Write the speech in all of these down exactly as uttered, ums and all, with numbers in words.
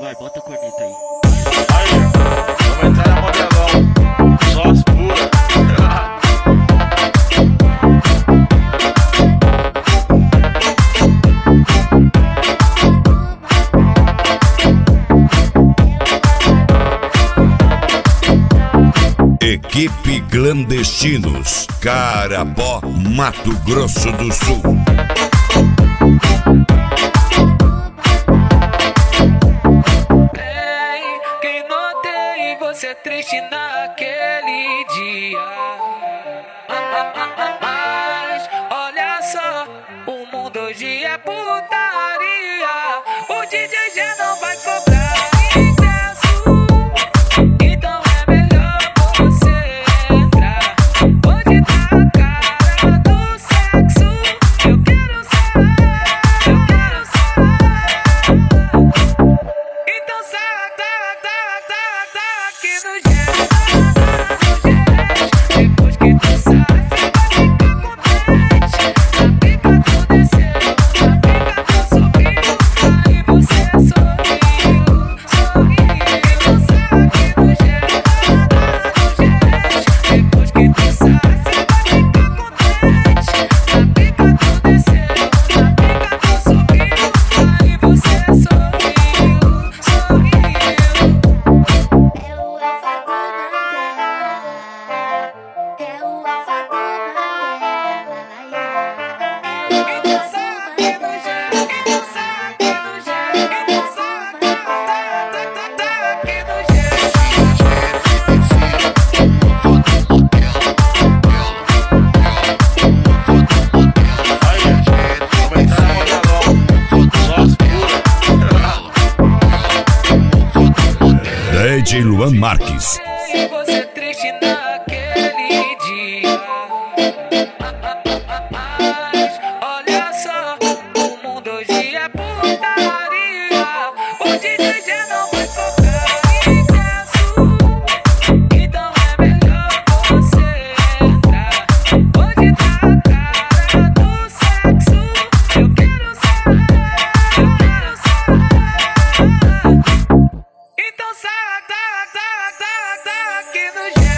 Vai, bota a corneta aí. Aí, vamos entrar na modelão. Só as puras. Equipe Clandestinos, Carapó, Mato Grosso do Sul. Ei, quem notei você triste naquele dia. Mas olha só, o mundo hoje é putaria. O D J G não vai cobrar ingresso, então é melhor você entrar. Hoje tá a cara do sexo. Eu quero saber, eu quero saber. Então sai, tá, tá, tá, tá aqui no G. Depois que tu sai, cê vai ficar contente. A pica tu desceu, a pica tu subiu. Aí você sorriu, sorriu. Então sai aqui no G. Depois que tu sai, cê vai ficar contente. A pica tu desceu, a pica tu subiu. Aí você sorriu, sorriu. Eu a fago Mandela, eu a fago Mandela. Então sai aqui no G, então sai aqui no G, então sai, tá, tá, tá, tá aqui no G. Aí, vamos entrar na modelão. Só as puras. D J Luan Marques. Ei, você triste naquele dia. Mas olha só, o mundo hoje é putaria. O D J G não vai cobrar ingresso, então é melhor você entrar. Hoje tá a cara do sexo. Eu quero saber, eu quero saber. Então sai, tá, tá, tá, tá aqui no G.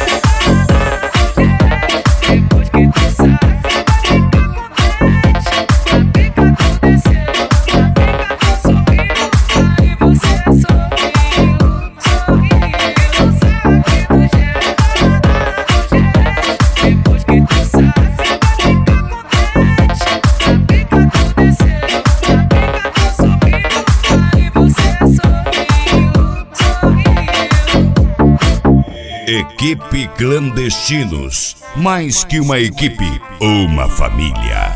Depois que tu sai, cê vai ficar contente. A pica tu desceu, a pica tu subiu. Aí você sorriu, sorriu. Então sai aqui no G. Depois que tu sai, cê vai ficar contente. A pica tu desceu, a pica tu subiu. Aí você sorriu, sorriu. Equipe Clandestinos, mais que uma equipe, uma família.